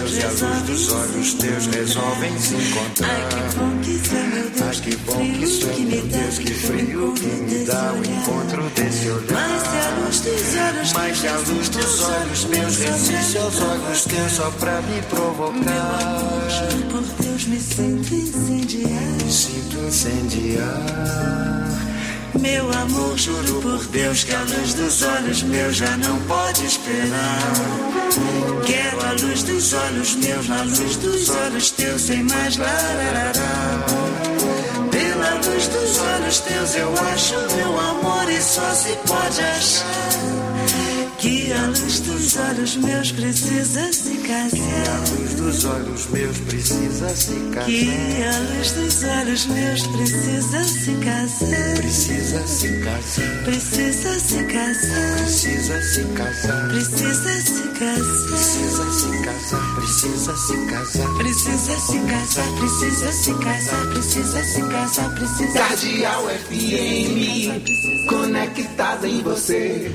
teus e a luz dos olhos teus resolvem se encontrar. Ai, que bom que isso é, meu Deus, que bom que isso é, meu Deus, que frio que me dá o encontro desse olhar. Mas se a luz dos olhos meus resiste aos olhos teus só pra me provocar. Meu amor, juro por Deus, me sinto incendiar. Sinto incendiar. Meu amor, juro por Deus que a luz dos olhos meus já não pode esperar. Quero a luz dos olhos meus, na luz dos olhos teus, sem mais lararará. Pela luz dos olhos teus eu acho meu amor e só se pode achar que a luz dos olhos meus precisa se casar. Que a luz dos olhos meus precisa se casar. Que a luz dos olhos meus precisa se casar. Precisa se casar. Precisa se casar. Precisa se casar. Precisa se casar. Precisa se casar. Precisa se casar. Precisa se casar. Precisa se casar. Precisa se casar. Precisa. Cardeal FM, conectada em você.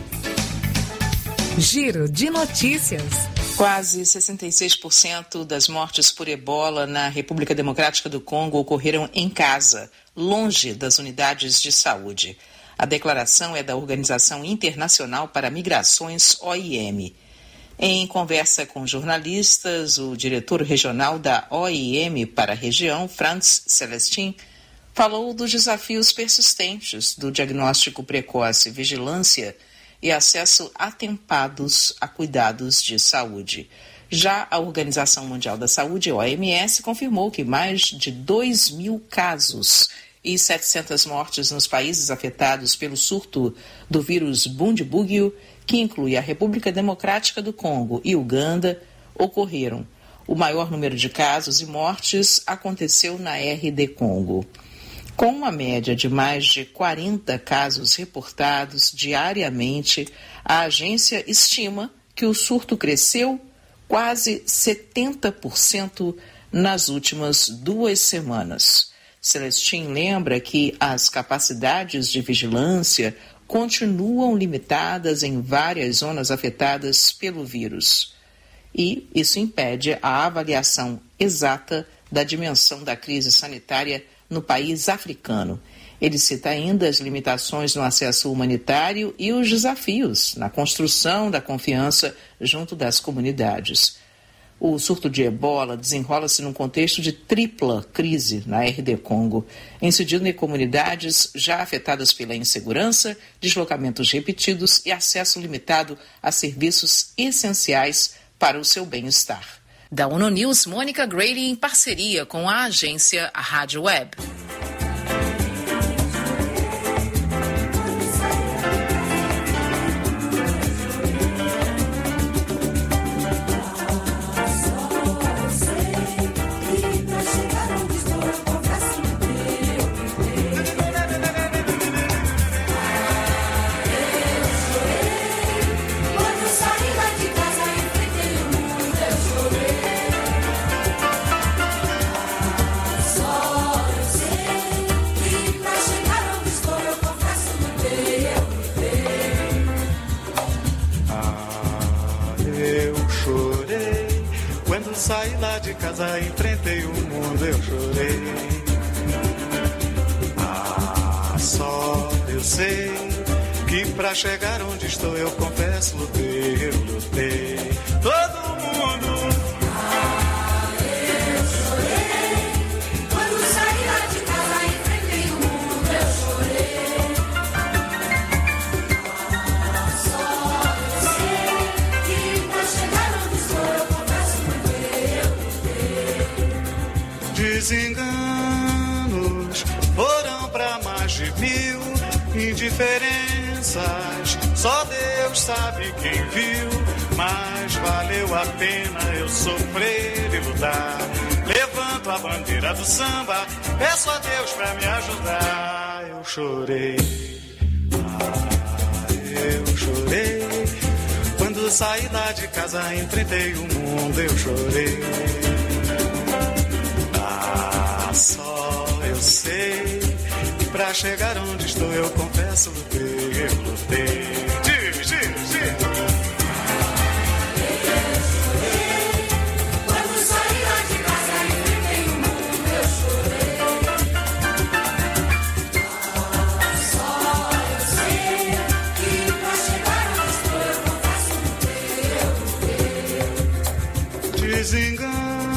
Giro de notícias. Quase 66% das mortes por ebola na República Democrática do Congo ocorreram em casa, longe das unidades de saúde. A declaração é da Organização Internacional para Migrações, OIM. Em conversa com jornalistas, o diretor regional da OIM para a região, Franz Celestin, falou dos desafios persistentes do diagnóstico precoce, vigilância e acesso atempados a cuidados de saúde. Já a Organização Mundial da Saúde, OMS, confirmou que mais de 2.000 casos e 700 mortes nos países afetados pelo surto do vírus Bundibugyo, que inclui a República Democrática do Congo e Uganda, ocorreram. O maior número de casos e mortes aconteceu na RD Congo. Com uma média de mais de 40 casos reportados diariamente, a agência estima que o surto cresceu quase 70% nas últimas 2 semanas. Celestin lembra que as capacidades de vigilância continuam limitadas em várias zonas afetadas pelo vírus. E isso impede a avaliação exata da dimensão da crise sanitária no país africano. Ele cita ainda as limitações no acesso humanitário e os desafios na construção da confiança junto das comunidades. O surto de ebola desenrola-se num contexto de tripla crise na RD Congo, incidindo em comunidades já afetadas pela insegurança, deslocamentos repetidos e acesso limitado a serviços essenciais para o seu bem-estar. Da ONU News, Mônica Grady em parceria com a agência Rádio Web. Saí lá de casa, enfrentei o mundo, eu chorei. Só eu sei que pra chegar onde estou, eu confesso, lutei, eu lutei. Todo mundo. Eu chorei. Quando saí lá de casa, enfrentei o mundo, eu chorei. Só eu sei que pra chegar onde estou, eu confesso, desenganos foram pra mais de 1000 indiferenças. Só Deus sabe quem viu, mas valeu a pena eu sofrer e lutar. Levanto a bandeira do samba, peço a Deus pra me ajudar. Eu chorei, eu chorei. Quando saí lá de casa, enfrentei o mundo, eu chorei. Só eu sei que pra chegar onde estou, eu confesso, lutei, eu lutei. Os enganos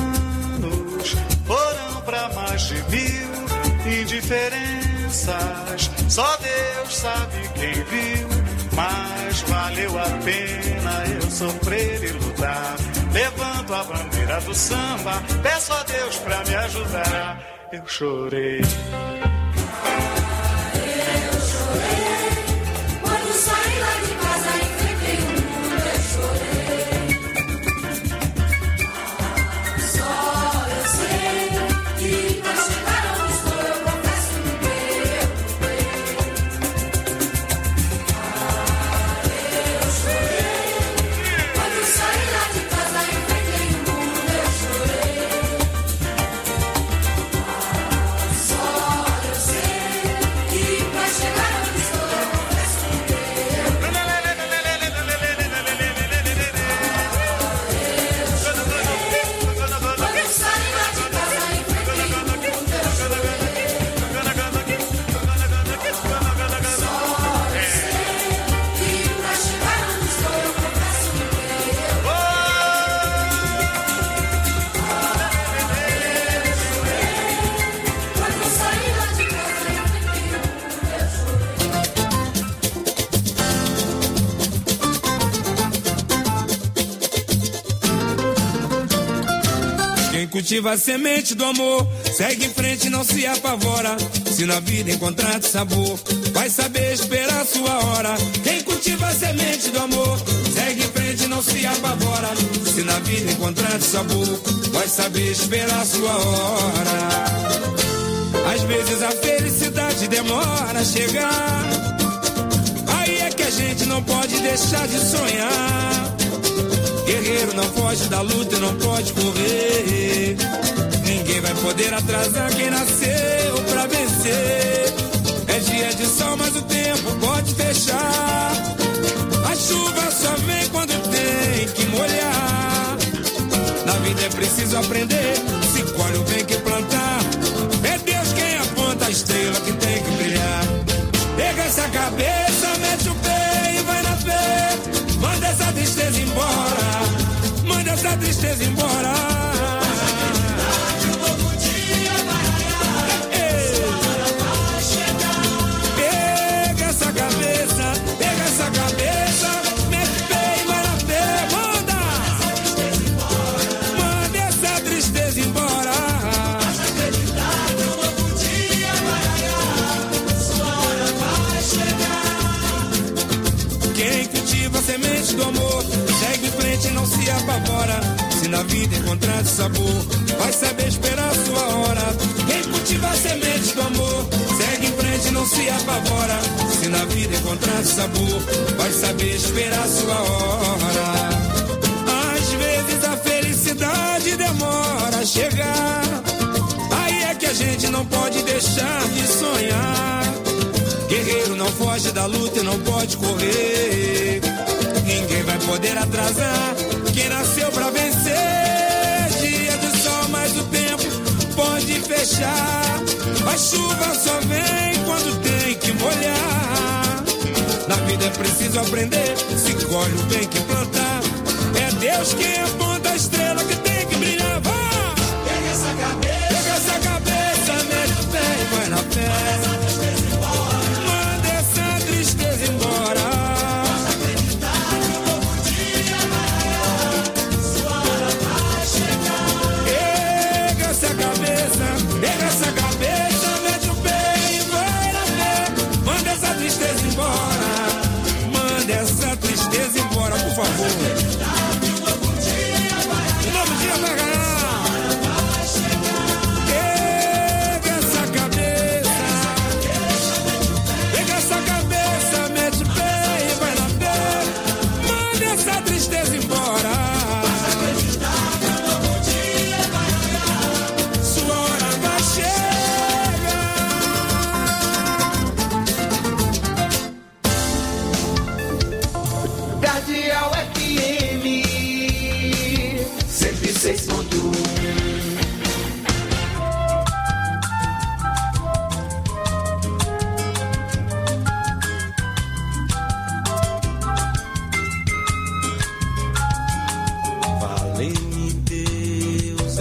foram pra mais de 1000 indiferenças. Só Deus sabe quem viu, mas valeu a pena eu sofrer e lutar. Levanto a bandeira do samba, peço a Deus pra me ajudar. Eu chorei. Eu chorei quando saí lá de casa, enfrentei o mundo. Eu chorei. Só eu sei que pra chegar onde estou, eu confesso que eu chorei quando saí lá de casa, enfrentei o mundo. Eu chorei. Só eu sei que pra chegar onde estou, eu confesso que eu quando saí lá de casa, enfrentei o mundo. Eu chorei. Só eu sei que pra chegar onde estou, eu confesso que quando saí lá de casa, enfrentei o mundo. Eu Quem cultiva a semente do amor, segue em frente e não se apavora. Se na vida encontrar sabor, vai saber esperar sua hora. Quem cultiva a semente do amor, segue em frente e não se apavora. Se na vida encontrar sabor, vai saber esperar sua hora. Às vezes a felicidade demora a chegar. Aí é que a gente não pode deixar de sonhar. Guerreiro não foge da luta e não pode correr. Ninguém vai poder atrasar quem nasceu pra vencer. É dia de sol, mas o tempo pode fechar. A chuva só vem quando tem que molhar. Na vida é preciso aprender, se colhe o bem que plantar. É Deus quem aponta a estrela que tem que brilhar. Pega essa cabeça, mete o pé e vai na fé. Manda essa tristeza embora, manda essa tristeza embora. Pega essa cabeça, mete o pé e vai na fé. Manda essa tristeza embora. Quem cultiva a semente do amor, segue em frente e não se apavora. Se na vida encontrar sabor, vai saber esperar sua hora. Quem cultiva a semente do amor, segue em frente e não se apavora. Se na vida encontrar sabor, vai saber esperar sua hora. Às vezes a felicidade demora a chegar. Aí é que a gente não pode deixar de sonhar. Guerreiro não foge da luta e não pode correr. Ninguém vai poder atrasar quem nasceu pra vencer. Dia de sol, mas o tempo pode fechar. A chuva só vem quando tem que molhar. Na vida é preciso aprender, se colhe o bem que plantar. É Deus quem aponta a estrela que tem que brilhar. Vá! Pega essa cabeça, mete o pé e vai na fé. Manda essa tristeza embora. Pega essa cabeça, mete o pé e vai na fé. Manda essa tristeza embora. Manda essa tristeza embora, por favor. Um novo dia vai ganhar. Pega essa cabeça, mete o pé e vai na fé. Manda essa tristeza embora. Sua hora vai chegar. Cardeal FM 106.1. Valei-me Deus.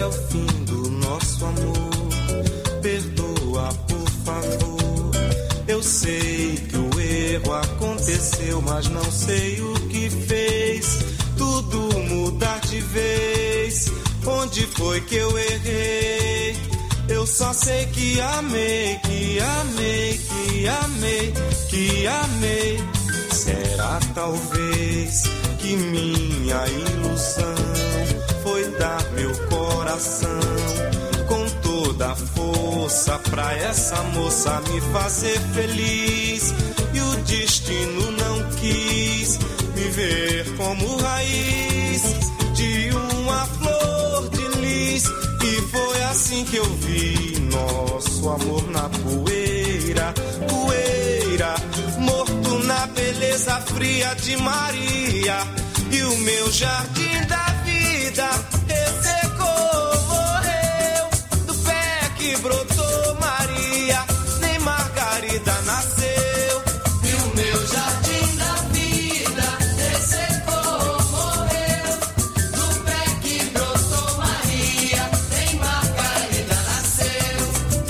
é o fim do nosso amor. Perdoa, por favor. Eu sei que o erro aconteceu, mas não sei o que fez tudo mudar de vez. Onde foi que eu errei? Eu só sei que amei, que amei, que amei, que amei. Será talvez que minha ilusão foi dar meu coração com toda a força pra essa moça me fazer feliz. E o destino não quis me ver como raiz de uma flor de lis. E foi assim que eu vi nosso amor na poeira, poeira, morto na beleza fria de Maria. E o meu jardim da vida ressecou, morreu do pé que brotou Maria, nem Margarida nasceu. E o meu jardim da vida ressecou, morreu do pé que brotou Maria, nem Margarida nasceu.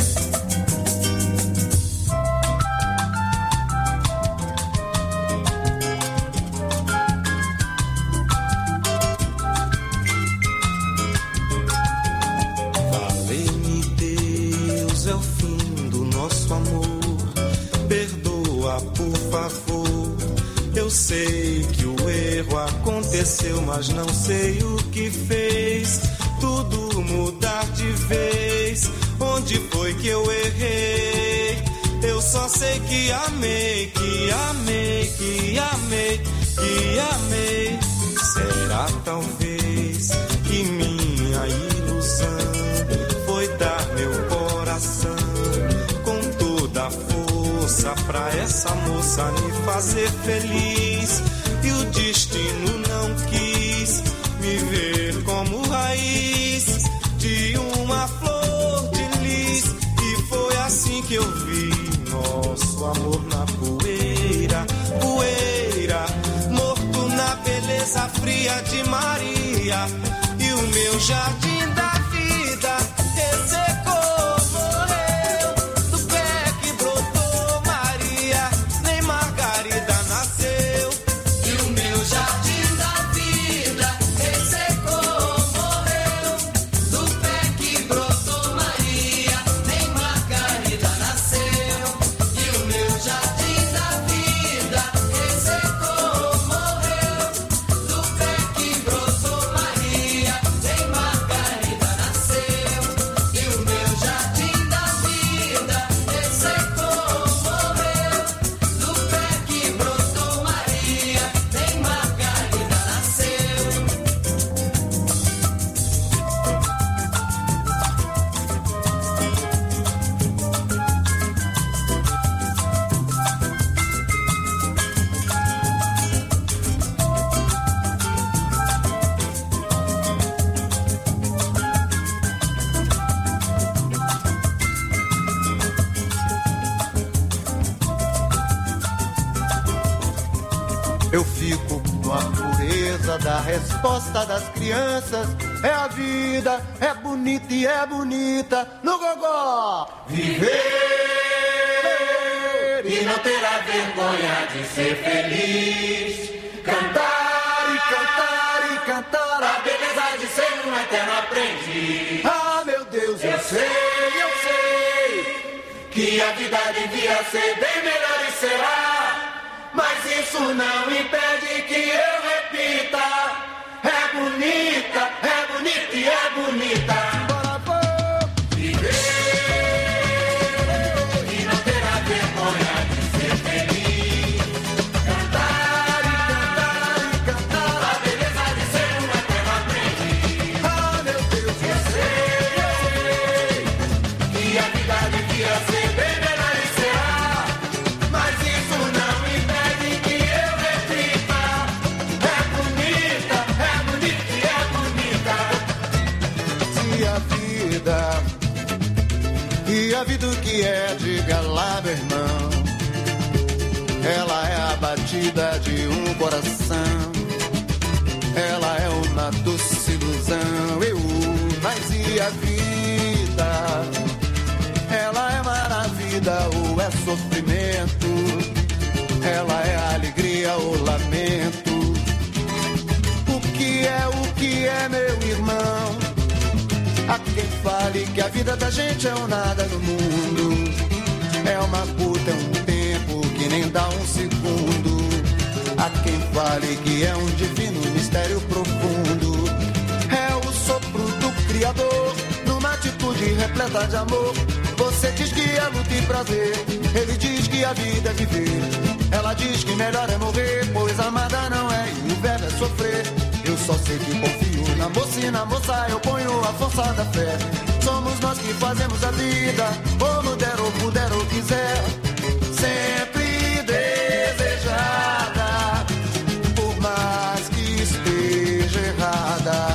Valei-me Deus, é o fim do nosso amor. Perdoa, por favor. Eu sei que o erro aconteceu, mas não sei o que fez tudo mudar de vez. Onde foi que eu errei? Eu só sei que amei, que amei, que amei, que amei. Será talvez que minha ilusão foi dar meu coração com toda a força pra essa moça me fazer feliz. E o destino não quis me ver como raiz de uma flor de lis. E foi assim que eu vi nosso amor na poeira, poeira, morto na beleza fria de Maria. E o meu jardim da vida ressecou, morreu do pé que brotou Maria, nem Margarida nasceu. E o meu jardim da vida ressecou, morreu do pé que brotou Maria, nem Margarida nasceu. E o meu jardim da vida ressecou, morreu do pé que brotou Maria, nem Margarida nasceu. E o meu jardim da vida ressecou, morreu do pé que brotou Maria, nem Margarida nasceu. Eu fico com a pureza da resposta das crianças. É a vida, é bonita e é bonita no gogó. Viver e não terá vergonha de ser feliz. Cantar e cantar e cantar a beleza de ser um eterno aprendiz. Ah, meu Deus, eu sei que a vida devia ser bem melhor e será. Mas isso não impede que eu repita. É bonita e é bonita. Bora, vou viver e não terá vergonha de ser feliz. Cantar e cantar e cantar a beleza de ser um eterno aprendiz. Ah, meu Deus, eu sei que a vida devia ser bem melhor e será. Mas isso não impede que eu repita. É bonita e é bonita. Se a vida o que é, diga lá, meu irmão. Ela é a batida de um coração. Ela é uma doce ilusão. Mas vida ou é sofrimento, ela é alegria ou lamento. O que é, meu irmão? Há quem fale que a vida da gente é um nada no mundo. É uma puta, é um tempo que nem dá um segundo. Há quem fale que é um divino mistério profundo. É o sopro do Criador, numa atitude repleta de amor. Você diz que é luta e prazer, ele diz que a vida é viver. Ela diz que melhor é morrer, pois amada não é e o verbo é sofrer. Eu só sei que confio na moça e na moça eu ponho a força da fé. Somos nós que fazemos a vida, como der ou puder ou quiser. Sempre desejada, por mais que esteja errada.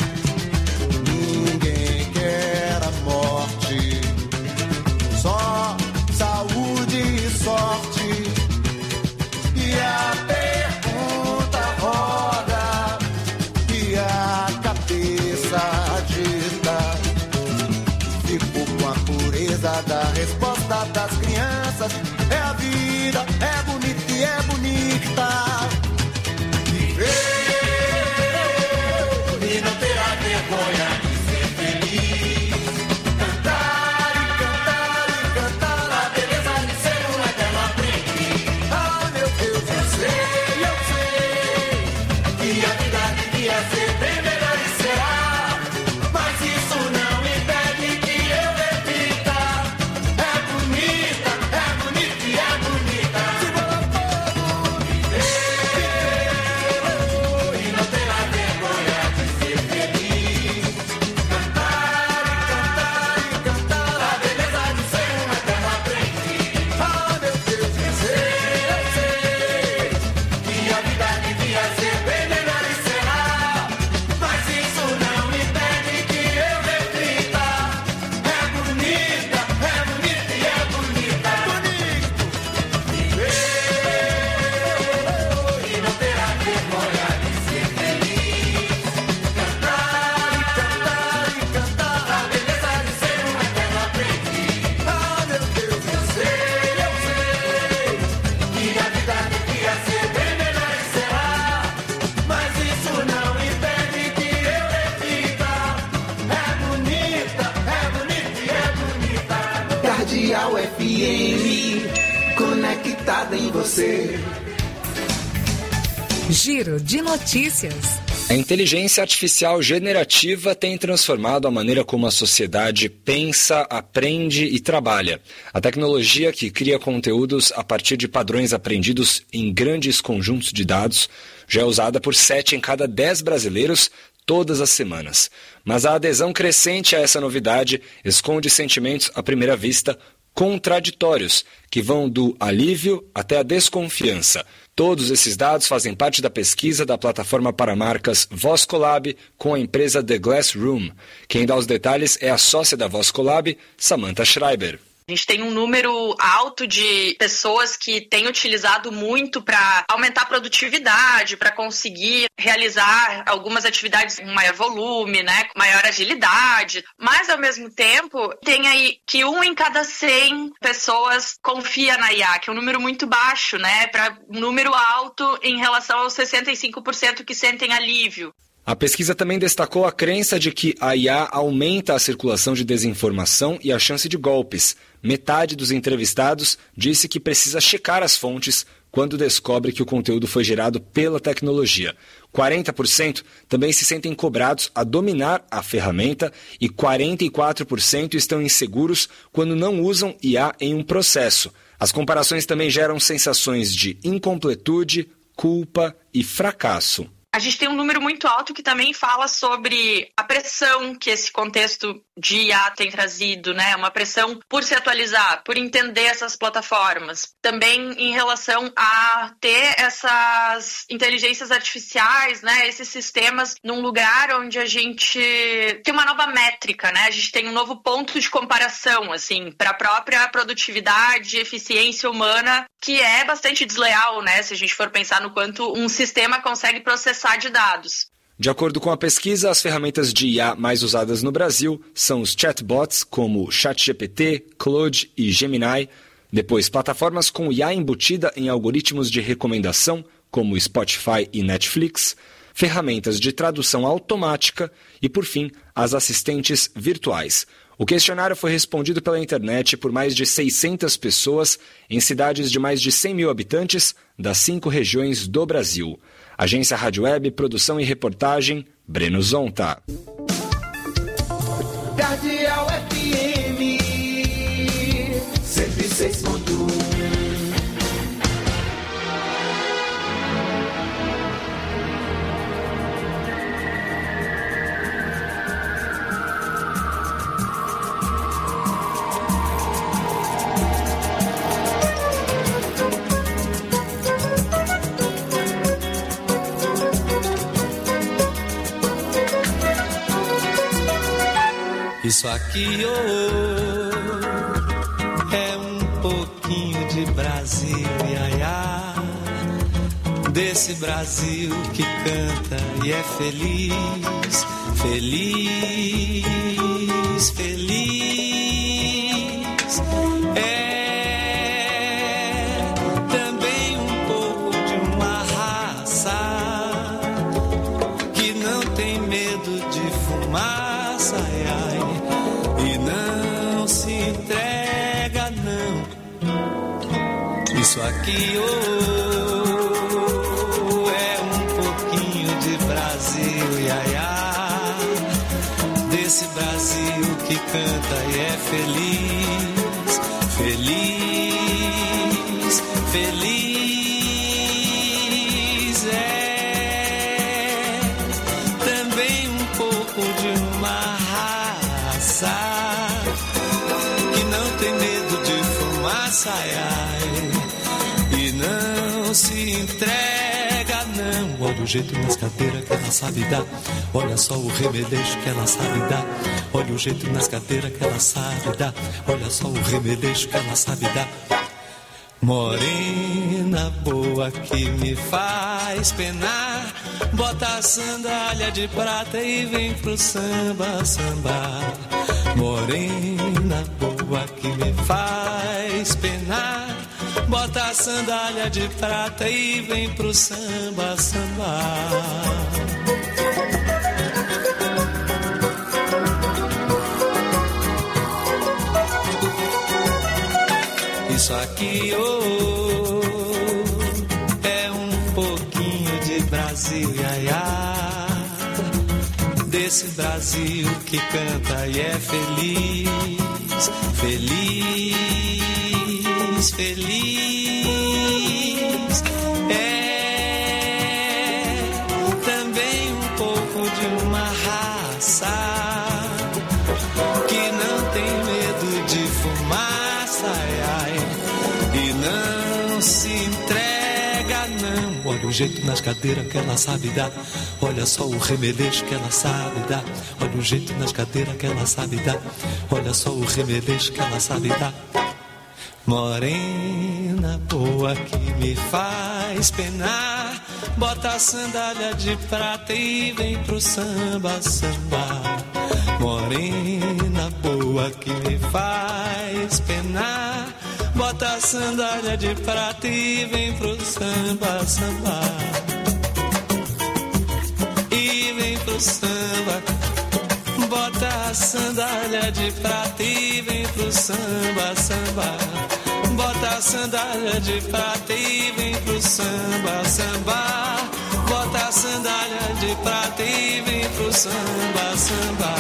Ninguém quer a morte, só saúde e sorte. E a pergunta roda e a cabeça agita. Fico com a pureza da resposta das crianças. É a vida, é bonita e é bonita. Viver e não ter a vergonha de ser feliz. Cantar e cantar e cantar a beleza de ser um eterno aprendiz. Ah, meu Deus, eu sei que a vida devia ser bem melhor e será. Mas isso não impede que eu repita. É bonita e é bonita. Se bola fogo, viver e não ter a vergonha de ser feliz. Cantar e cantar a beleza de ser um eterno aprendiz. Ah, meu Deus, eu sei que a vida devia ser bem melhor e será. Mas isso não impede que eu reflita. É bonita e é bonita. Bonito viver e não ter a vergonha de ser feliz. Cantar e cantar e cantar a beleza de ser um eterno aprendiz. Ah, meu Deus, eu sei que a vida devia ser bem melhor e será. Mas isso não impede que eu reflita. É bonita e é bonita. Cardeal FM, conectada em você. Giro de notícias. A inteligência artificial generativa tem transformado a maneira como a sociedade pensa, aprende e trabalha. A tecnologia que cria conteúdos a partir de padrões aprendidos em grandes conjuntos de dados já é usada por 7 em cada 10 brasileiros todas as semanas. Mas a adesão crescente a essa novidade esconde sentimentos à primeira vista contraditórios, que vão do alívio até a desconfiança. Todos esses dados fazem parte da pesquisa da plataforma para marcas VozCollab com a empresa The Glass Room. Quem dá os detalhes é a sócia da VozCollab, Samantha Schreiber. A gente tem um número alto de pessoas que têm utilizado muito para aumentar a produtividade, para conseguir realizar algumas atividades com maior volume, né, com maior agilidade. Mas, ao mesmo tempo, tem aí que 1 em cada 100 pessoas confia na IA, que é um número muito baixo, né, para um número alto em relação aos 65% que sentem alívio. A pesquisa também destacou a crença de que a IA aumenta a circulação de desinformação e a chance de golpes. Metade dos entrevistados disse que precisa checar as fontes quando descobre que o conteúdo foi gerado pela tecnologia. 40% também se sentem cobrados a dominar a ferramenta e 44% estão inseguros quando não usam IA em um processo. As comparações também geram sensações de incompletude, culpa e fracasso. A gente tem um número muito alto que também fala sobre a pressão que esse contexto de IA tem trazido, né? Uma pressão por se atualizar, por entender essas plataformas. Também em relação a ter essas inteligências artificiais, né? Esses sistemas num lugar onde a gente tem uma nova métrica, né? A gente tem um novo ponto de comparação, assim, para a própria produtividade e eficiência humana, que é bastante desleal, né? Se a gente for pensar no quanto um sistema consegue processar de dados. De acordo com a pesquisa, as ferramentas de IA mais usadas no Brasil são os chatbots como ChatGPT, Claude e Gemini, depois plataformas com IA embutida em algoritmos de recomendação como Spotify e Netflix, ferramentas de tradução automática e, por fim, as assistentes virtuais. O questionário foi respondido pela internet por mais de 600 pessoas em cidades de mais de 100 mil habitantes das 5 regiões do Brasil. Agência Rádio Web, produção e reportagem, Breno Zonta. Cardeal FM 106.1. Isso aqui é um pouquinho de Brasil, iaiá, desse Brasil que canta e é feliz, feliz, feliz. É também um pouco de uma raça que não tem medo de fumaça, ai, e não se entrega, não. Isso aqui é um pouquinho de Brasil, iaiá, desse Brasil que canta e é feliz, feliz, feliz. É também um pouco de uma raça que não tem medo de fumaça, ai, e não se entrega, não. Olha o jeito nas cadeiras que ela sabe dar, olha só o remeleixo que ela sabe dar. Olha o jeito nas cadeiras que ela sabe dar, olha só o remeleixo que ela sabe dar. Morena boa que me faz penar, bota a sandália de prata e vem pro samba, samba. Morena boa que me faz penar, bota a sandália de prata e vem pro samba, samba. Isso aqui é um pouquinho de Brasil, iaiá, desse Brasil que canta e é feliz, feliz, feliz. É também um pouco de uma raça que não tem medo de fumaça, ai, e não se entrega, não. Olha o jeito nas cadeiras que ela sabe dar, olha só o remeleixo que ela sabe dar. Olha o jeito nas cadeiras que ela sabe dar, olha só o remeleixo que ela sabe dar. Morena boa que me faz penar, bota a sandália de prata e vem pro samba, samba. Morena boa que me faz penar, bota a sandália de prata e vem pro samba, samba. E vem pro samba, bota a sandália de prata e vem pro samba, samba. Bota a sandália de prata e vem pro samba, samba. Bota a sandália de prata e vem pro samba, samba.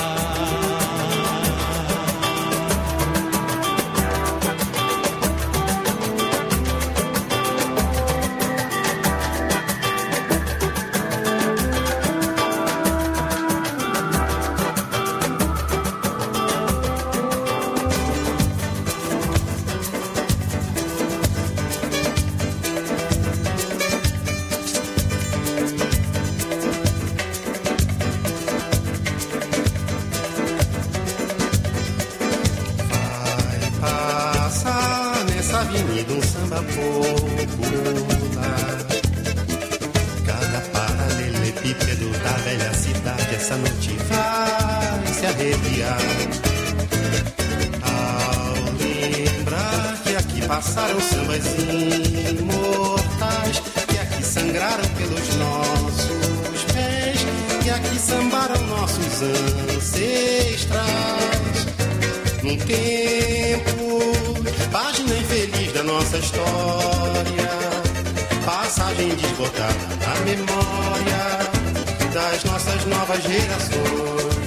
Avenida um samba popular, cada paralelepípedo tá arrepiar. Ao lembrar que aqui passaram sambas imortais, que aqui sangraram pelos nossos pés, que aqui sambaram nossos ancestrais. Num tempo, página infeliz da nossa história, passagem desbotada na memória das nossas novas gerações.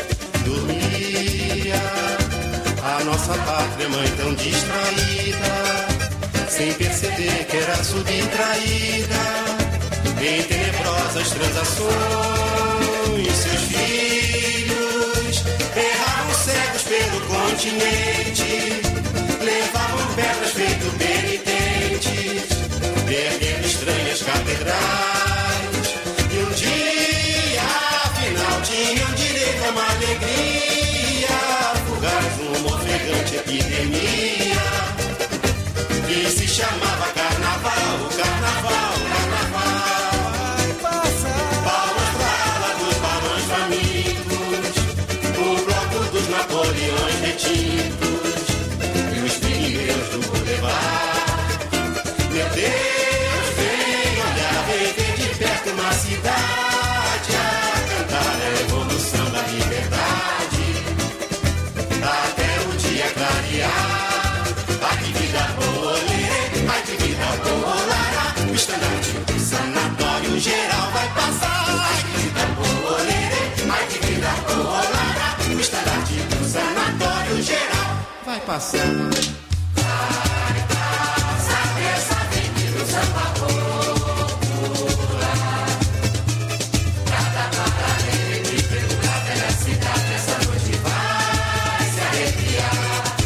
Dormia a nossa pátria mãe tão distraída, sem perceber que era subtraída em tenebrosas transações. Seus filhos erravam cegos pelo continente, levavam pedras feito penitentes, perdendo estranhas catedrais. E um dia, afinal, tinham direito a uma alegria fugaz, uma ofegante epidemia que se chamava carnaval, carnaval, carnaval. Palmas pra ala dos barões famintos, o bloco dos Napoleões retintos e os pneus do Boulevard. Meu Deus, vem olhar, vem ver de perto uma cidade a cantar a evolução da liberdade até o dia clarear. Ai que vida boa, ai que vida boa, o estandarte do sanatório geral vai passar. Ai que vida boa, ai que vida boa, o estandarte do sanatório geral vai passar. Vai passar essa avenida, o samba popular. Cada paralelo e pelo da velha cidade, essa noite vai se arrepiar.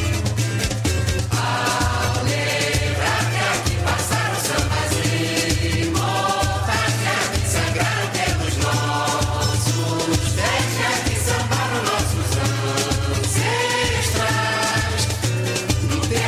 Ao lembrar que aqui passaram sambas imortais, que aqui sangraram pelos nossos pés, que aqui sambaram nossos ancestrais. No tempo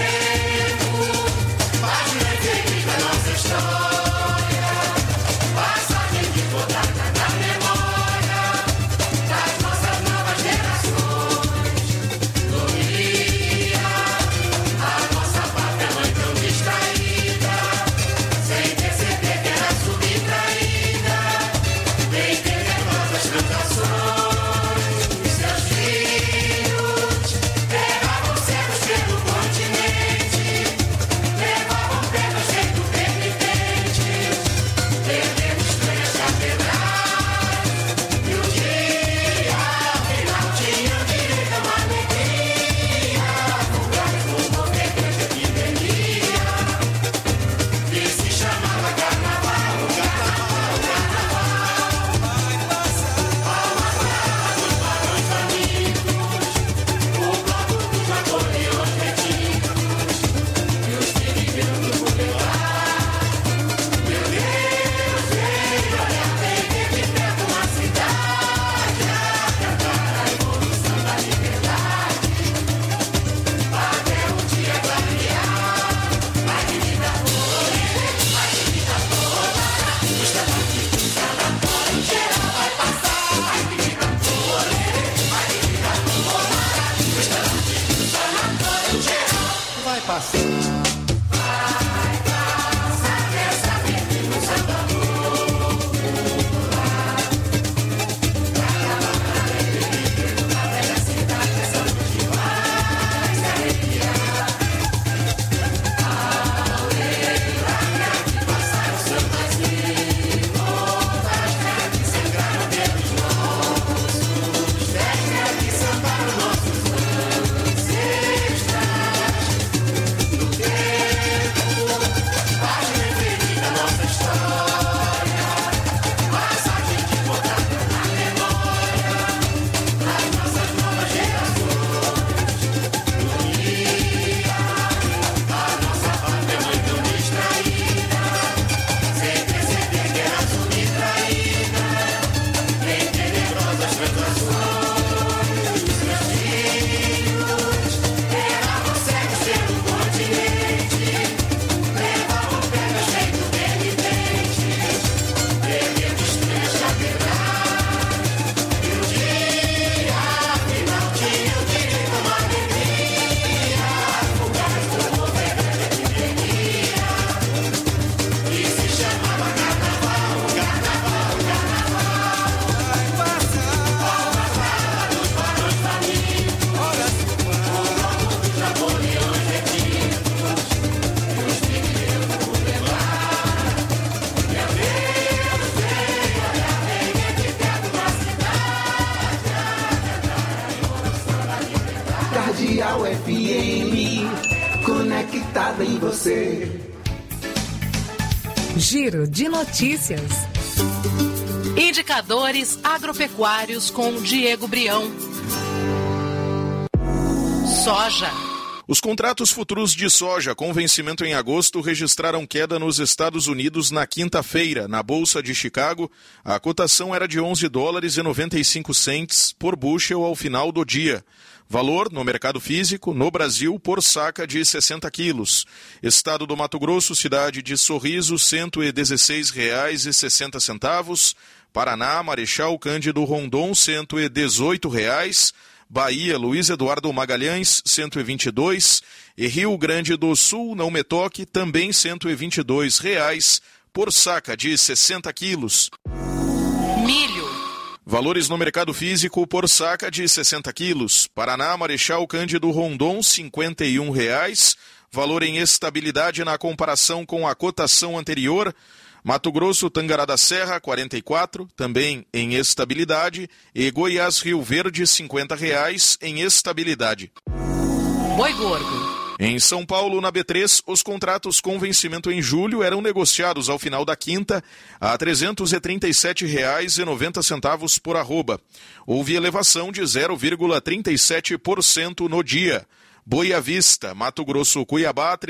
Radial FM, conectado em você. Giro de notícias. Indicadores agropecuários com Diego Brião. Soja. Os contratos futuros de soja com vencimento em agosto registraram queda nos Estados Unidos na quinta-feira. Na Bolsa de Chicago, a cotação era de $11,95 por bushel ao final do dia. Valor no mercado físico, no Brasil, por saca de 60 quilos. Estado do Mato Grosso, cidade de Sorriso, R$ 116,60. Paraná, Marechal Cândido Rondon, R$ 118. Bahia, Luiz Eduardo Magalhães, 122. E Rio Grande do Sul, Não Me Toque, também R$ 122 por saca de 60 quilos. Milho. Valores no mercado físico por saca de 60 quilos. Paraná, Marechal Cândido Rondon, R$ 51. Valor em estabilidade na comparação com a cotação anterior. Mato Grosso, Tangará da Serra, 44, também em estabilidade. E Goiás, Rio Verde, R$ 50 em estabilidade. Boi gordo. Em São Paulo, na B3, os contratos com vencimento em julho eram negociados ao final da quinta a R$ 337,90 por arroba. Houve elevação de 0,37% no dia. Boi à vista, Mato Grosso, Cuiabá, R$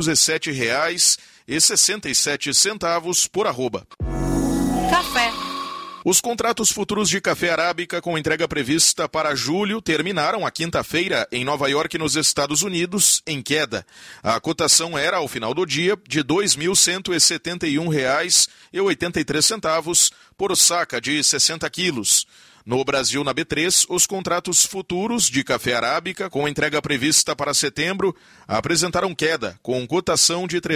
307,67 por arroba. Café. Os contratos futuros de café arábica com entrega prevista para julho terminaram a quinta-feira em Nova York, nos Estados Unidos, em queda. A cotação era, ao final do dia, de R$ 2.171,83 por saca de 60 quilos. No Brasil, na B3, os contratos futuros de café arábica, com entrega prevista para setembro, apresentaram queda, com cotação de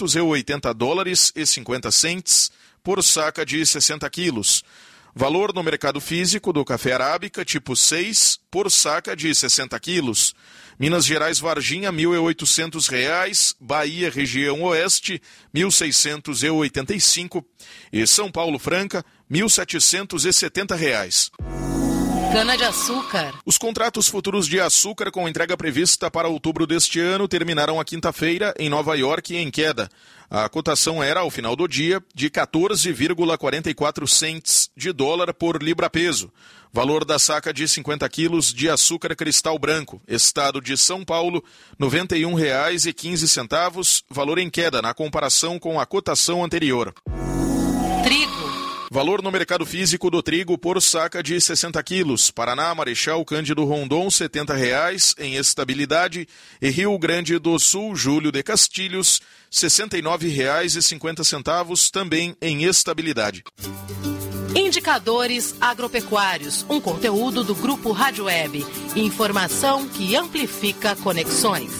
$380,50 por saca de 60 quilos. Valor no mercado físico do café arábica, tipo 6, por saca de 60 quilos. Minas Gerais, Varginha, R$ 1.800. Bahia, região oeste, R$ 1.685. E São Paulo, Franca, R$ 1.770. Cana-de-açúcar. Os contratos futuros de açúcar com entrega prevista para outubro deste ano terminaram a quinta-feira em Nova York em queda. A cotação era, ao final do dia, de 14,44 cents de dólar por libra-peso. Valor da saca de 50 quilos de açúcar cristal branco, estado de São Paulo, R$ 91,15, valor em queda na comparação com a cotação anterior. Trigo. Valor no mercado físico do trigo por saca de 60 quilos. Paraná, Marechal Cândido Rondon, R$ 70 em estabilidade. E Rio Grande do Sul, Júlio de Castilhos, R$ 69,50, também em estabilidade. Indicadores agropecuários, um conteúdo do Grupo Rádio Web. Informação que amplifica conexões.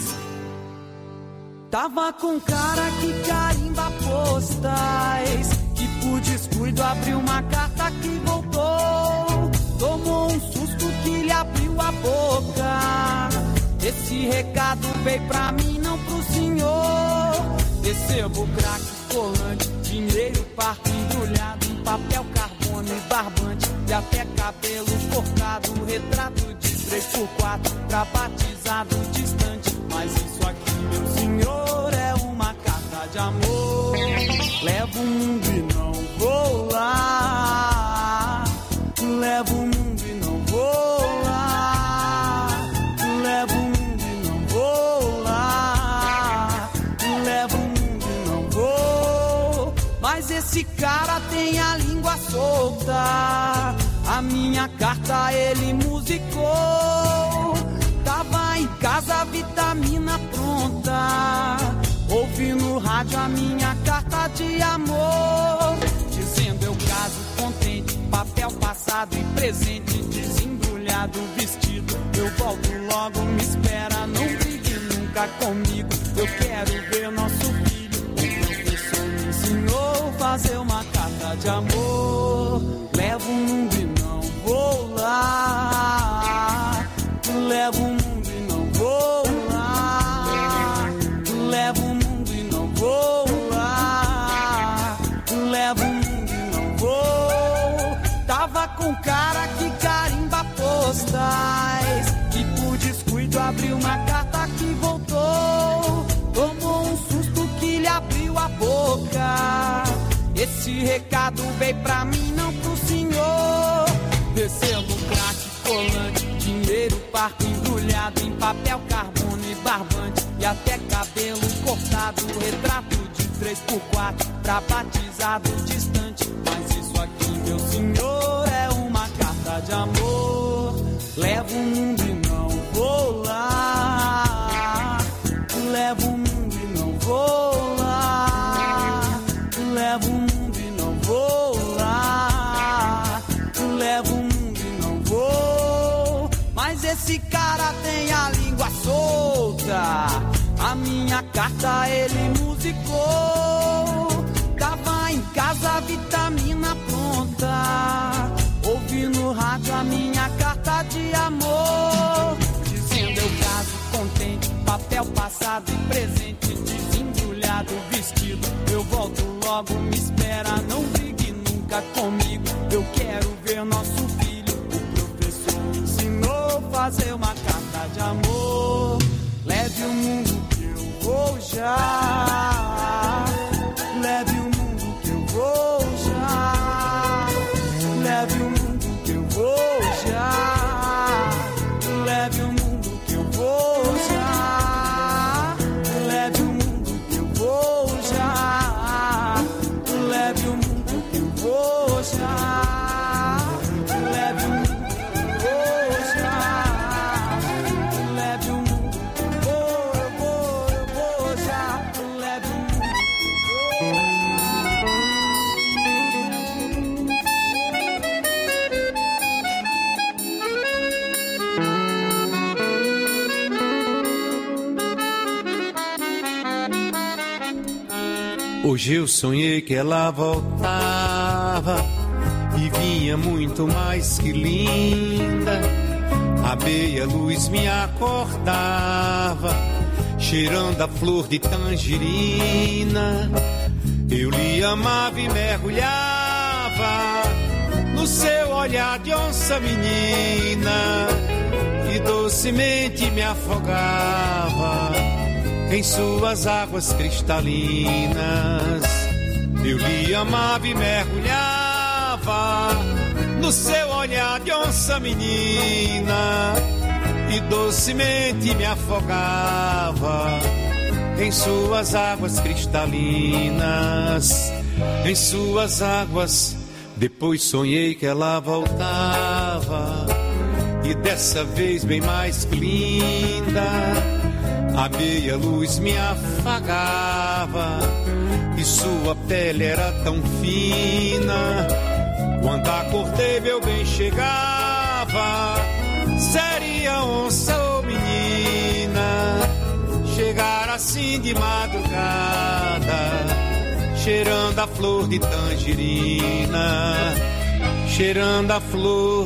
Tava com cara que carimba postais, que por descuido abriu uma carta que voltou. Tomou um susto que lhe abriu a boca. Esse recado veio pra mim, não pro senhor. Recebo crack, colante, dinheiro parto embrulhado em papel, carbono e barbante, e até cabelo cortado, retrato de 3x4 pra batizado distante. Mas isso aqui, meu senhor, é uma carta de amor. Levo o mundo e não vou lá. Levo o mundo e não vou lá. Levo o mundo e não vou lá. Levo o mundo e não vou. Mas esse cara tem a língua solta. A minha carta ele musicou. Tava em casa, vitamina pronta. Ouvi no rádio a minha carta de amor, dizendo eu caso contente, papel passado e presente, desembrulhado vestido. Eu volto logo, me espera, não brigue nunca comigo. Eu quero ver nosso filho. O professor me ensinou a fazer uma carta de amor. Levo o mundo e não vou lá. Levo o mundo e não vou lá. Levo o mundo e não vou lá. Levo o mundo e não vou. Tava com cara que carimba postais, que por descuido abriu uma carta que voltou. Tomou um susto que lhe abriu a boca. Esse recado veio pra mim, não pro senhor. Descendo crack, colante, dinheiro parco embrulhado em papel, carbono e barbante, e até cabelo cortado, retrato de 3x4 pra batizado distante. Mas isso aqui, meu senhor, é uma carta de amor. Levo o mundo e não vou lá. Levo o mundo e não vou lá. Levo o mundo e não vou lá. Levo o mundo e não vou. Mas esse cara tem a língua solta. A minha carta ele musicou. Tava em casa, vitamina pronta. Ouvi no rádio a minha carta de amor. Dizendo eu caso contente, papel passado e presente, desembrulhado, vestido. Eu volto logo, me espera, não brigue nunca comigo. Eu quero ver nosso filho. O professor ensinou a fazer uma carta de amor. Leve o mundo que eu vou já. Leve o mundo que eu vou já. Leve o mundo que eu vou já. Leve o mundo que eu vou já. Leve o mundo que eu vou já. Leve o mundo que eu vou já. Leve o mundo que eu vou já. Leve o mundo que eu vou já. Leve o mundo que eu vou já. Hoje eu sonhei que ela voltava e vinha muito mais que linda. A meia-luz me acordava, cheirando a flor de tangerina. Eu lhe amava e mergulhava no seu olhar de onça menina, e docemente me afogava em suas águas cristalinas. Eu lhe amava e mergulhava no seu olhar de onça menina, e docemente me afogava em suas águas cristalinas. Em suas águas. Depois sonhei que ela voltava, e dessa vez bem mais que linda. A meia-luz me afagava e sua pele era tão fina. Quando acordei meu bem chegava, seria onça ou menina. Chegar assim de madrugada, cheirando a flor de tangerina, cheirando a flor.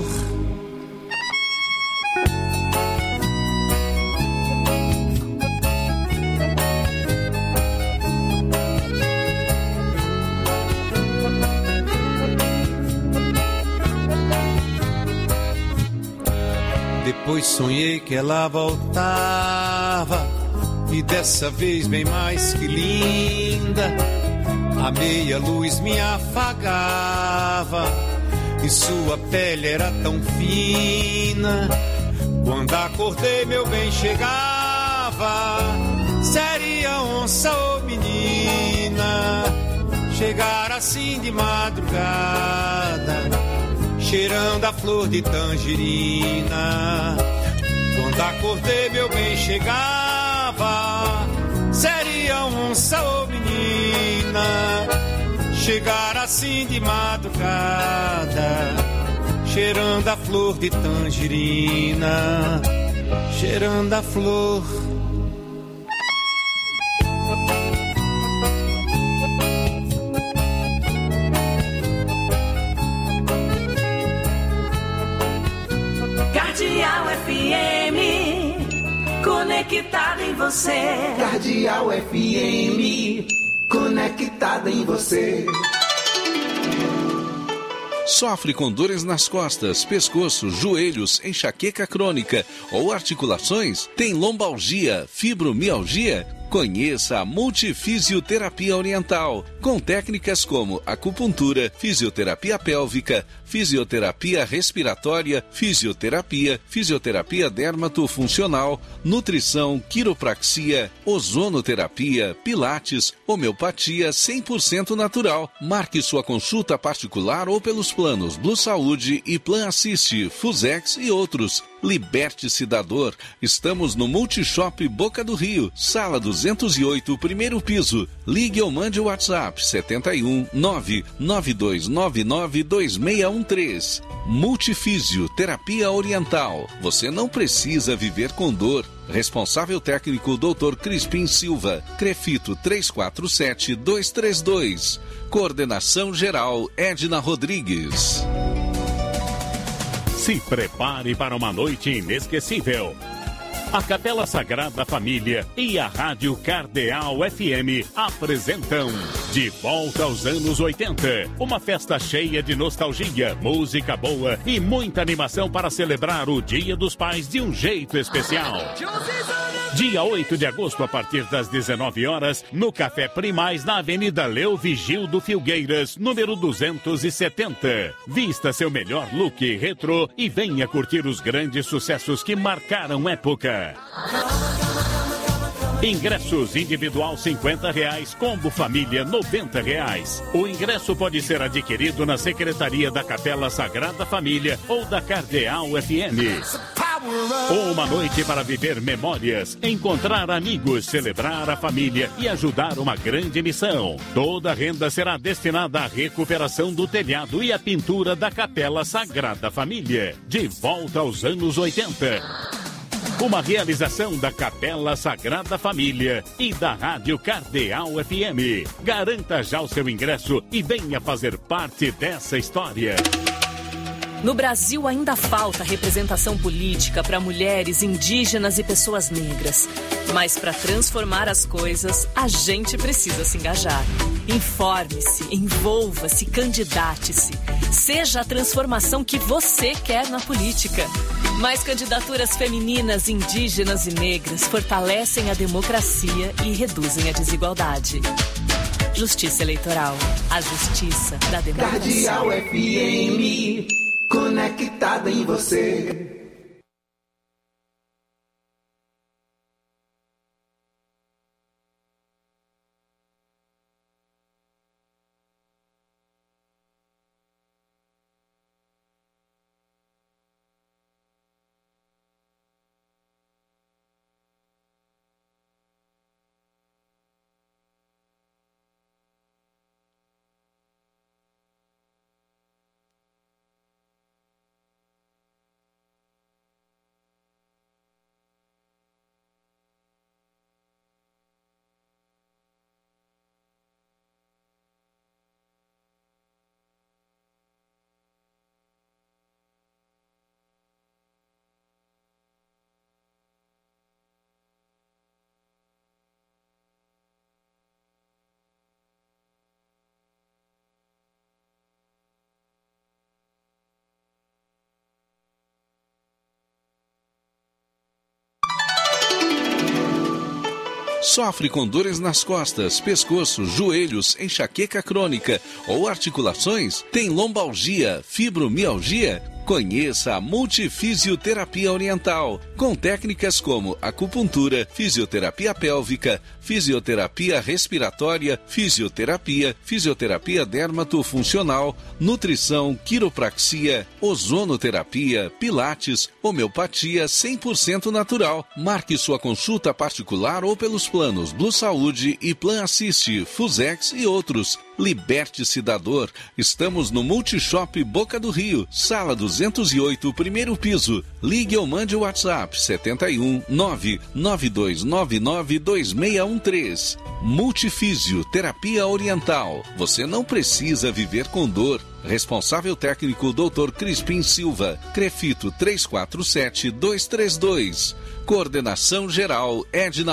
Depois sonhei que ela voltava, e dessa vez bem mais que linda. A meia-luz me afagava e sua pele era tão fina. Quando acordei meu bem chegava, seria onça ou menina. Chegar assim de madrugada, cheirando a flor de tangerina. Quando acordei meu bem chegava, seria onça ou menina. Chegar assim de madrugada, cheirando a flor de tangerina, cheirando a flor. Cardeal FM, conectada em você. Cardeal FM, conectada em você. Sofre com dores nas costas, pescoço, joelhos, enxaqueca crônica ou articulações? Tem lombalgia, fibromialgia? Conheça a Multifisioterapia Oriental, com técnicas como acupuntura, fisioterapia pélvica, fisioterapia respiratória, fisioterapia dermatofuncional, nutrição, quiropraxia, ozonoterapia, pilates, homeopatia 100% natural. Marque sua consulta particular ou pelos planos Blue Saúde e Plan Assist, Fusex e outros. Liberte-se da dor. Estamos no Multishop Boca do Rio, sala 208, primeiro piso. Ligue ou mande o WhatsApp 71 99299 2613. Multifísio Terapia Oriental. Você não precisa viver com dor. Responsável técnico Dr. Crispim Silva. Crefito 347232. Coordenação geral Edna Rodrigues. Se prepare para uma noite inesquecível. A Capela Sagrada Família e a Rádio Cardeal FM apresentam De Volta aos Anos 80. Uma festa cheia de nostalgia, música boa e muita animação para celebrar o Dia dos Pais de um jeito especial. Dia 8 de agosto, a partir das 19 horas, no Café Primais, na Avenida Leo Vigildo Filgueiras, número 270. Vista seu melhor look retrô e venha curtir os grandes sucessos que marcaram época. Ingressos individual R$50, combo família R$90. O ingresso pode ser adquirido na Secretaria da Capela Sagrada Família ou da Cardeal FM. Uma noite para viver memórias, encontrar amigos, celebrar a família e ajudar uma grande missão. Toda a renda será destinada à recuperação do telhado e à pintura da Capela Sagrada Família. De volta aos anos 80. Uma realização da Capela Sagrada Família e da Rádio Cardeal FM. Garanta já o seu ingresso e venha fazer parte dessa história. No Brasil ainda falta representação política para mulheres, indígenas e pessoas negras. Mas para transformar as coisas, a gente precisa se engajar. Informe-se, envolva-se, candidate-se. Seja a transformação que você quer na política. Mais candidaturas femininas, indígenas e negras fortalecem a democracia e reduzem a desigualdade. Justiça Eleitoral. A justiça da democracia. Cardeal FM, conectada em você. Sofre com dores nas costas, pescoço, joelhos, enxaqueca crônica ou articulações? Tem lombalgia, fibromialgia? Conheça a Multifisioterapia Oriental, com técnicas como acupuntura, fisioterapia pélvica, fisioterapia respiratória, fisioterapia dermatofuncional, nutrição, quiropraxia, ozonoterapia, pilates, homeopatia 100% natural. Marque sua consulta particular ou pelos planos Blue Saúde e Plan Assist, Fusex e outros. Liberte-se da dor. Estamos no Multishop Boca do Rio, sala 208, primeiro piso. Ligue ou mande o WhatsApp 71 99299 2613. Multifísio Terapia Oriental. Você não precisa viver com dor. Responsável técnico Dr. Crispim Silva. Crefito 347232. Coordenação geral Edna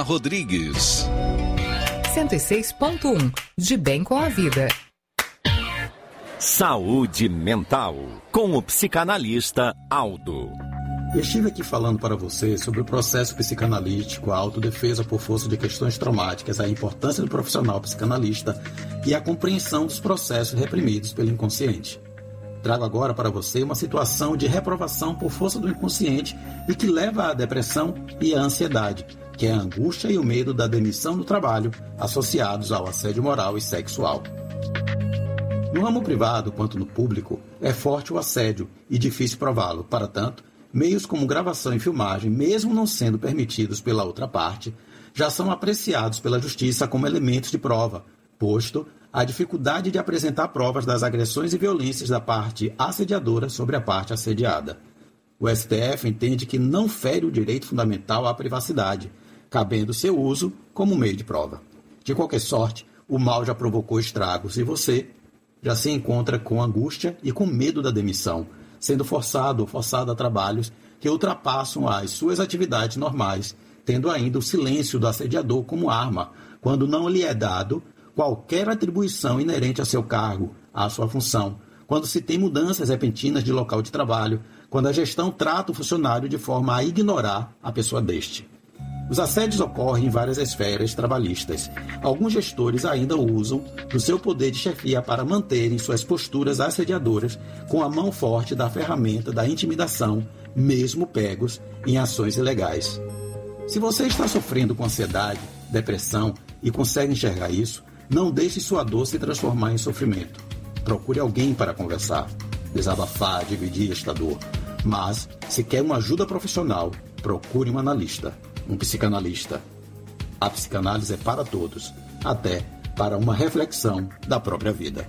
Saúde Mental, com o psicanalista Aldo. Estive aqui falando para você sobre o processo psicanalítico, a autodefesa por força de questões traumáticas, a importância do profissional psicanalista e a compreensão dos processos reprimidos pelo inconsciente. Trago agora para você uma situação de reprovação por força do inconsciente e que leva à depressão e à ansiedade, que é a angústia e o medo da demissão do trabalho associados ao assédio moral e sexual. No ramo privado quanto no público, é forte o assédio e difícil prová-lo. Para tanto, meios como gravação e filmagem, mesmo não sendo permitidos pela outra parte, já são apreciados pela justiça como elementos de prova, posto a dificuldade de apresentar provas das agressões e violências da parte assediadora sobre a parte assediada. O STF entende que não fere o direito fundamental à privacidade, cabendo seu uso como meio de prova. De qualquer sorte, o mal já provocou estragos e você já se encontra com angústia e com medo da demissão, sendo forçado ou forçada a trabalhos que ultrapassam as suas atividades normais, tendo ainda o silêncio do assediador como arma, quando não lhe é dado qualquer atribuição inerente a seu cargo, à sua função, quando se tem mudanças repentinas de local de trabalho, quando a gestão trata o funcionário de forma a ignorar a pessoa deste. Os assédios ocorrem em várias esferas trabalhistas. Alguns gestores ainda usam do seu poder de chefia para manterem suas posturas assediadoras com a mão forte da ferramenta da intimidação, mesmo pegos em ações ilegais. Se você está sofrendo com ansiedade, depressão e consegue enxergar isso, não deixe sua dor se transformar em sofrimento. Procure alguém para conversar, desabafar, dividir esta dor. Mas, se quer uma ajuda profissional, procure um analista. Um psicanalista. A psicanálise é para todos, até para uma reflexão da própria vida.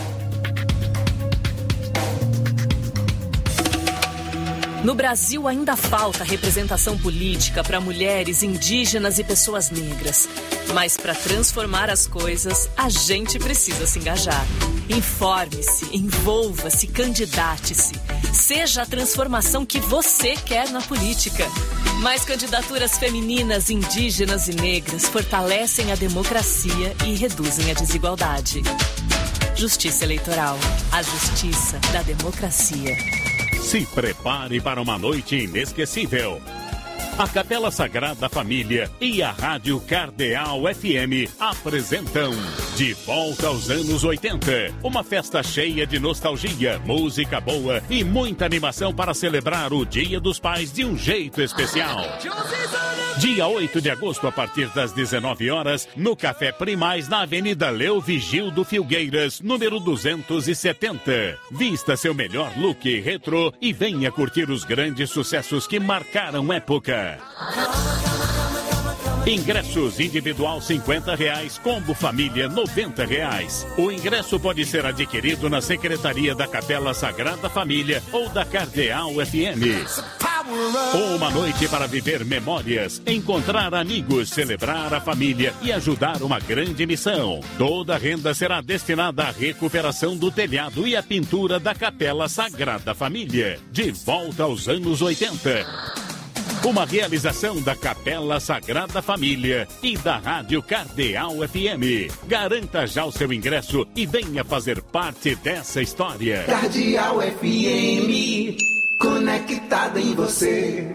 No Brasil ainda falta representação política para mulheres, indígenas e pessoas negras. Mas para transformar as coisas, a gente precisa se engajar. Informe-se, envolva-se, candidate-se. Seja a transformação que você quer na política. Mais candidaturas femininas, indígenas e negras fortalecem a democracia e reduzem a desigualdade. Justiça Eleitoral. A justiça da democracia. Se prepare para uma noite inesquecível. A Capela Sagrada Família e a Rádio Cardeal FM apresentam De Volta aos Anos 80. Uma festa cheia de nostalgia, música boa e muita animação para celebrar o Dia dos Pais de um jeito especial. Dia 8 de agosto, a partir das 19 horas, no Café Primaz, na Avenida Leo Vigildo Filgueiras, número 270. Vista seu melhor look retrô e venha curtir os grandes sucessos que marcaram época. Ingressos individual R$50, combo família R$90. O ingresso pode ser adquirido na Secretaria da Capela Sagrada Família ou da Cardeal FM. Uma noite para viver memórias, encontrar amigos, celebrar a família e ajudar uma grande missão. Toda a renda será destinada à recuperação do telhado e à pintura da Capela Sagrada Família. De volta aos anos 80. Uma realização da Capela Sagrada Família e da Rádio Cardeal FM. Garanta já o seu ingresso e venha fazer parte dessa história. Cardeal FM, conectada em você.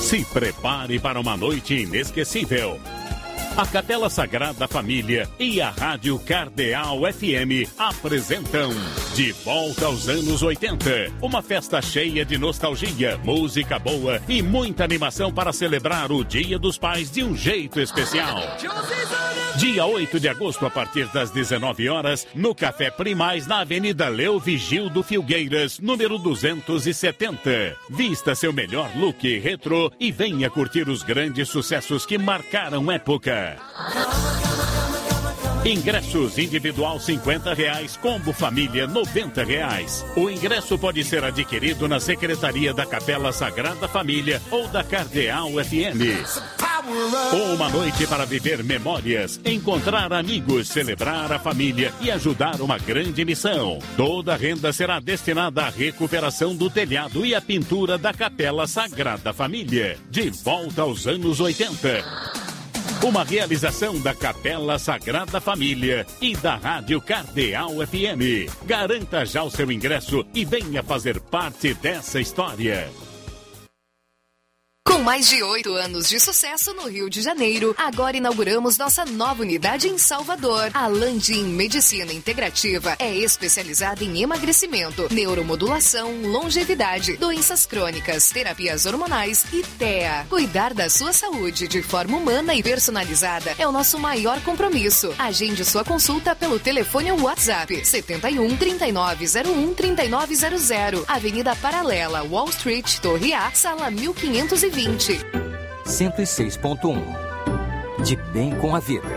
Se prepare para uma noite inesquecível. A Capela Sagrada Família e a Rádio Cardeal FM apresentam De Volta aos Anos 80. Uma festa cheia de nostalgia, música boa e muita animação para celebrar o Dia dos Pais de um jeito especial. Dia 8 de agosto, a partir das 19 horas, no Café Primaz, na Avenida Leo Vigildo Filgueiras, número 270. Vista seu melhor look retrô e venha curtir os grandes sucessos que marcaram época. Ingressos individual R$50, combo família R$90. O ingresso pode ser adquirido na Secretaria da Capela Sagrada Família ou da Cardeal FM. Uma noite para viver memórias, encontrar amigos, celebrar a família e ajudar uma grande missão. Toda a renda será destinada à recuperação do telhado e à pintura da Capela Sagrada Família. De volta aos anos 80. Uma realização da Capela Sagrada Família e da Rádio Cardeal FM. Garanta já o seu ingresso e venha fazer parte dessa história. Com mais de 8 anos de sucesso no Rio de Janeiro, agora inauguramos nossa nova unidade em Salvador. A Landim Medicina Integrativa é especializada em emagrecimento, neuromodulação, longevidade, doenças crônicas, terapias hormonais e TEA. Cuidar da sua saúde de forma humana e personalizada é o nosso maior compromisso. Agende sua consulta pelo telefone ou WhatsApp 71 3901 3900, Avenida Paralela, Wall Street, Torre A, Sala 1520. 106.1 De bem com a vida.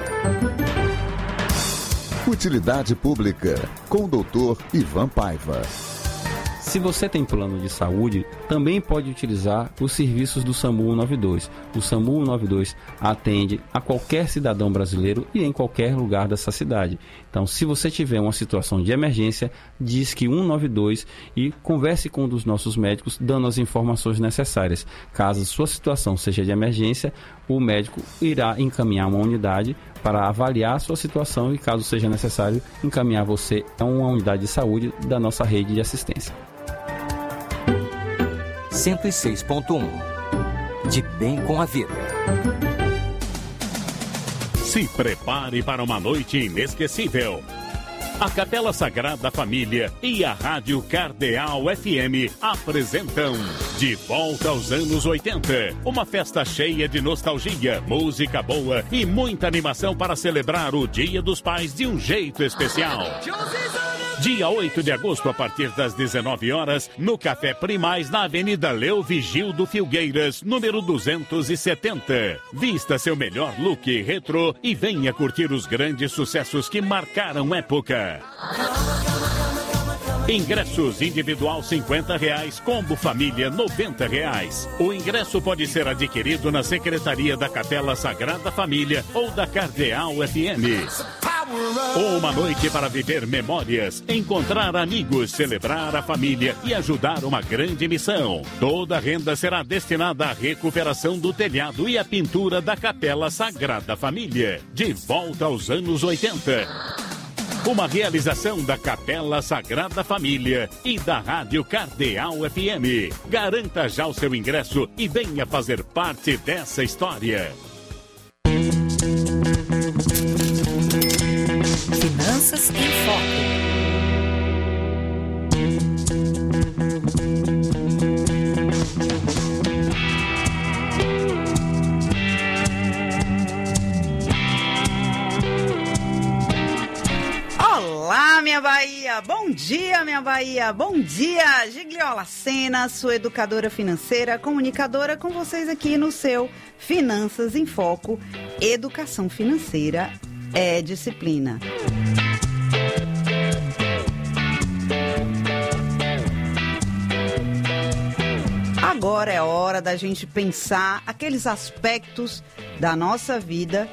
Utilidade Pública, com o Dr. Ivan Paiva. Se você tem plano de saúde, também pode utilizar os serviços do SAMU 192. O SAMU 192 atende a qualquer cidadão brasileiro e em qualquer lugar dessa cidade. Então, se você tiver uma situação de emergência, disque 192 e converse com um dos nossos médicos, dando as informações necessárias. Caso sua situação seja de emergência, o médico irá encaminhar uma unidade para avaliar a sua situação e, caso seja necessário, encaminhar você a uma unidade de saúde da nossa rede de assistência. 106.1 De bem com a vida. Se prepare para uma noite inesquecível. A Capela Sagrada Família e a Rádio Cardeal FM apresentam De Volta aos Anos 80. Uma festa cheia de nostalgia, música boa e muita animação para celebrar o Dia dos Pais de um jeito especial. Dia 8 de agosto, a partir das 19 horas, no Café Primaz, na Avenida Leo Vigildo Filgueiras, número 270. Vista seu melhor look retrô e venha curtir os grandes sucessos que marcaram época. Ingressos individual R$50, combo família R$90. O ingresso pode ser adquirido na Secretaria da Capela Sagrada Família ou da Cardeal FM. Uma noite para viver memórias, encontrar amigos, celebrar a família e ajudar uma grande missão. Toda a renda será destinada à recuperação do telhado e à pintura da Capela Sagrada Família. De volta aos anos 80. Uma realização da Capela Sagrada Família e da Rádio Cardeal FM. Garanta já o seu ingresso e venha fazer parte dessa história. Finanças em Foco. Olá, minha Bahia! Bom dia, minha Bahia! Bom dia! Gigliola Sena, sua educadora financeira, comunicadora, com vocês aqui no seu Finanças em Foco. Educação financeira é disciplina. Agora é hora da gente pensar aqueles aspectos da nossa vida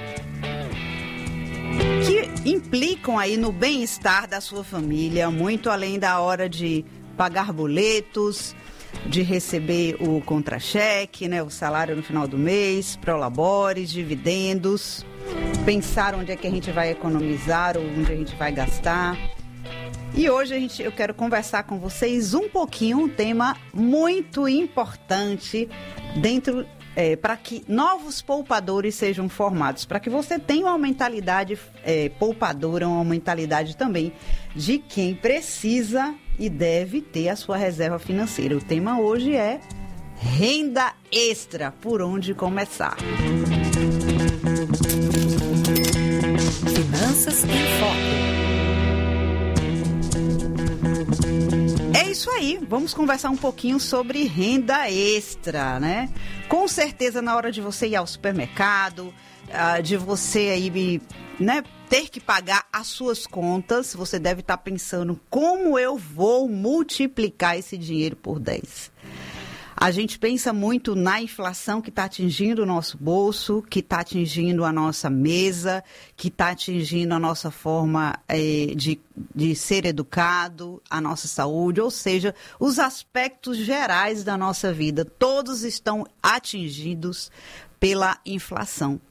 que implicam aí no bem-estar da sua família, muito além da hora de pagar boletos, de receber o contra-cheque, né, o salário no final do mês, prolabores, dividendos, pensar onde é que a gente vai economizar ou onde a gente vai gastar. E hoje eu quero conversar com vocês um pouquinho, um tema muito importante para que novos poupadores sejam formados, para que você tenha uma mentalidade poupadora, uma mentalidade também de quem precisa e deve ter a sua reserva financeira. O tema hoje é renda extra, por onde começar? Finanças em Foco. É isso aí, vamos conversar um pouquinho sobre renda extra, né? Com certeza, na hora de você ir ao supermercado, de você aí, né, ter que pagar as suas contas, você deve estar pensando como eu vou multiplicar esse dinheiro por 10. A gente pensa muito na inflação que está atingindo o nosso bolso, que está atingindo a nossa mesa, que está atingindo a nossa forma de ser educado, a nossa saúde, ou seja, os aspectos gerais da nossa vida, todos estão atingidos pela inflação.